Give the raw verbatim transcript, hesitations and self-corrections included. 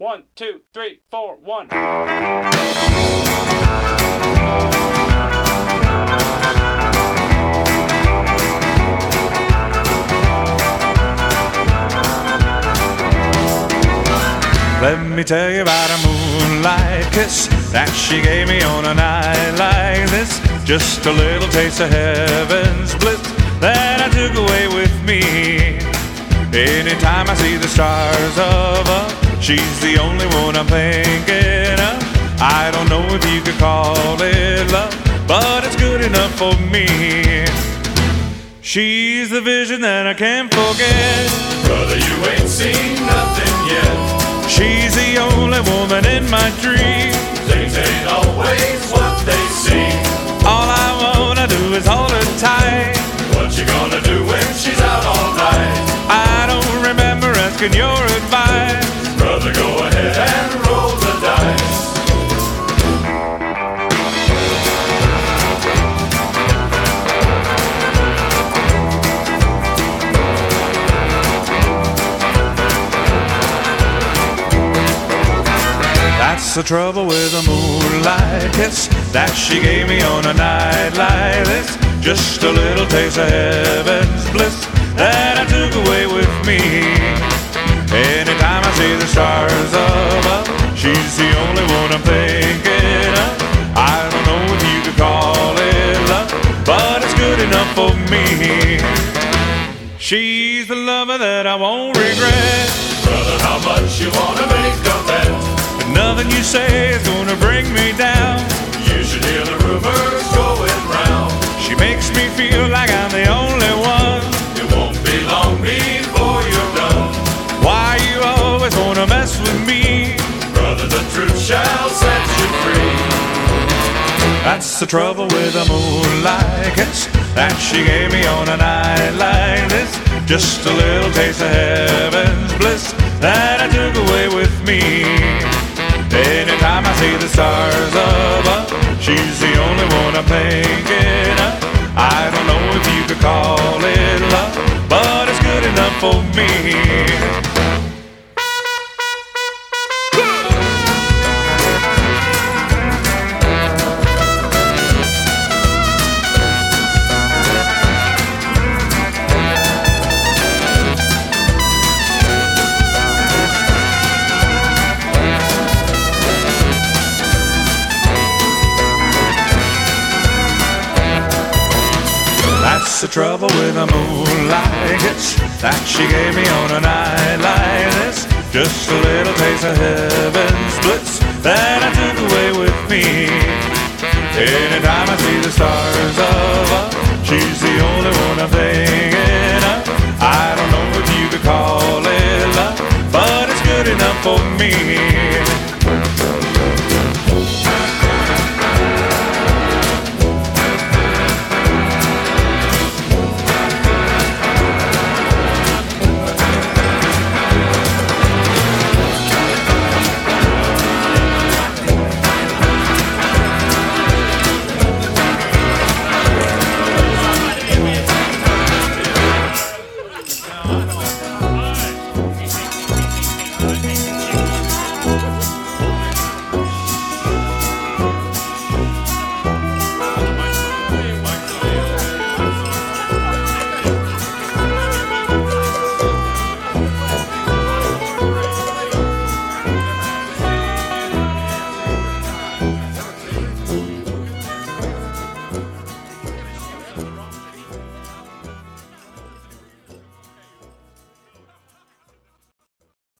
One, two, three, four, one. Let me tell you about a moonlight kiss that she gave me on a night like this. Just a little taste of heaven's bliss that I took away with me. Anytime I see the stars of her, she's the only one I'm thinking of. I don't know if you could call it love, but it's good enough for me. She's the vision that I can't forget. Brother, you ain't seen nothing yet. She's the only woman in my dreams. Things ain't always what they seem. All I wanna do is hold her tight. What you gonna do when she's out all night? I don't remember asking your advice. Brother, go ahead and roll the dice. That's the trouble with a moonlight kiss that she gave me on a night like this. Just a little taste of heaven's bliss that I took away with me. Anytime I see the stars above, she's the only one I'm thinking of. I don't know if you could call it love, but it's good enough for me. She's the lover that I won't regret. Brother, how much you wanna make a bet? Nothing you say is gonna bring me down. You should hear the rumors going round. She makes me feel like I'm the only one. It won't be long before you're done. Why you always wanna mess with me? Brother, the truth shall set you free. That's the trouble with a moonlight kiss that she gave me on a night like this. Just a little taste of heaven's bliss that I took away with me. Anytime I see the stars above, she's the only one I'm thinking of. I don't know if you could call it love, but it's good enough for me. That's the trouble with a moonlight kiss that she gave me on a night like this. Just a little taste of heaven's bliss that I took away with me. Anytime I see the stars above, she's the only one I'm thinking of. I don't know if you could call it love, but it's good enough for me.